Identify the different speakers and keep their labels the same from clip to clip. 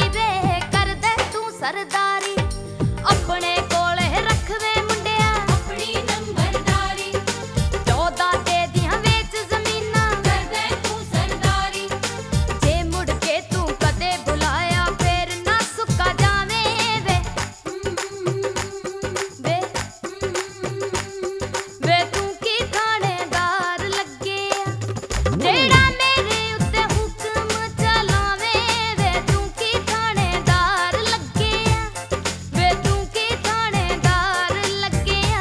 Speaker 1: ਵੇ ਕਰਦੇ ਤੂੰ ਸਰਦਾਰੀ ਆਪਣੇ ਕੋਲੇ ਰੱਖਵੇਂ ਮੁੰਡਿਆ ਆਪਣੀ ਨੰਬਰਦਾਰੀ 14 ਦੇ ਦੀਆਂ ਵੇਚ ਜ਼ਮੀਨਾਂ ਕਰਦੇ ਤੂੰ ਸਰਦਾਰੀ ਜੇ ਮੁੜ ਕੇ ਤੂੰ ਕਦੇ ਬੁਲਾਇਆ ਫੇਰ ਨਾ ਸੁੱਕਾ ਜਾਵੇਂ ਵੇ ਵੇ ਵੇ ਤੂੰ ਕੀ ਥਾਣੇਦਾਰ ਲੱਗਿਆ ਜਿਹੜਾ ਮੇਰੇ ਉੱਤੇ ਹੁਕਮ ਚਲਾਵੇਂ ਵੇ ਤੂੰ ਕੀ ਥਾਣੇਦਾਰ ਲੱਗਿਆ ਵੇ ਤੂੰ ਕੀ ਥਾਣੇਦਾਰ ਲੱਗਿਆ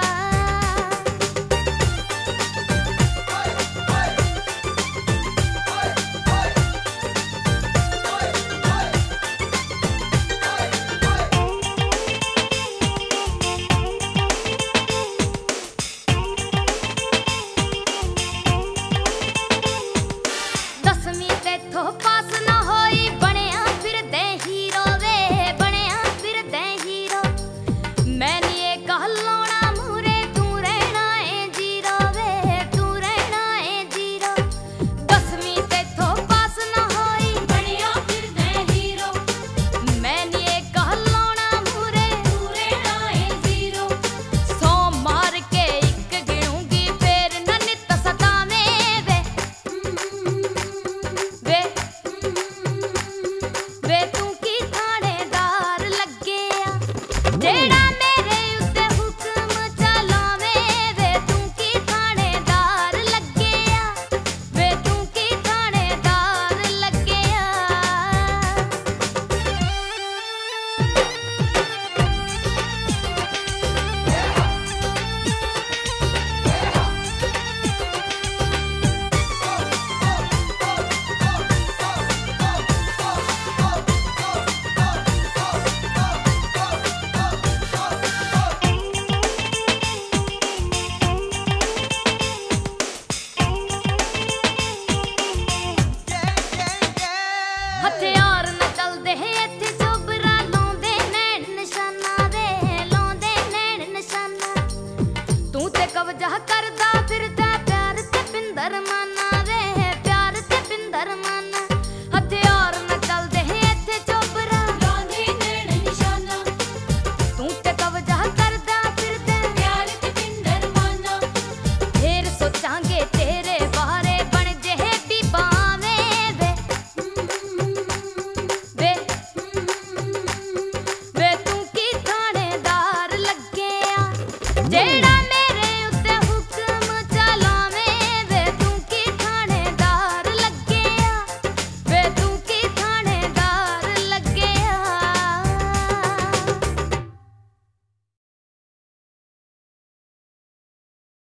Speaker 1: ਦਸਵੀਂ ਤੇਥੋਂ ਪਾਸ ਨਾ ਹੋਈ ਬਣਿਆ ਫਿਰਦੇ ਹੀਰੋ ਵੇ ਬਣਿਆ ਫਿਰਦੇ ਹੀਰੋ ਮੈਂ ਨੀ ਇਹ ਗੱਲ ਲਾਉਣਾ ਮੂਰੇ ਤੂੰ ਰਹਿਣਾ ਏ ਜੀਰੋ ਵੇ ਤੂੰ ਰਹਿਣਾ ਏ ਜੀਰੋ ਦਸਵੀਂ ਤੇਥੋਂ ਪਾਸ ਨਾ ਹੋਈ ਬਣਿਆ ਫਿਰਦੇ ਹੀਰੋ ਮੈਂ ਨੀ ਇਹ ਗੱਲ ਲਾਉਣਾ ਮੂਰੇ ਤੂੰ ਰਹਿਣਾ ਏ ਜੀਰੋ 100 ਮਾਰ ਕੇ ਇੱਕ ਗਿਣੂੰਗੀ ਫੇਰ ਨਾ ਨਿੱਤ ਸਤਾਵੇਂ ਵੇ ਵੇ ਵੇ ਤੂੰ ਕੀ ਥਾਣੇਦਾਰ ਲੱਗਿਆ ਜਿਹੜਾ ਮੇਰੇ ਉੱਤੇ ਹੁਕਮ ਚਲਾਵੇਂ ਵੇ ਤੂੰ ਕੀ ਥਾਣੇਦਾਰ ਲੱਗਿਆ ਵੇ ਤੂੰ ਕੀ ਥਾਣੇਦਾਰ ਲੱਗਿਆ ਹਥਿਆਰ ਨਾ ਚੱਲਦੇ ਇੱਥੇ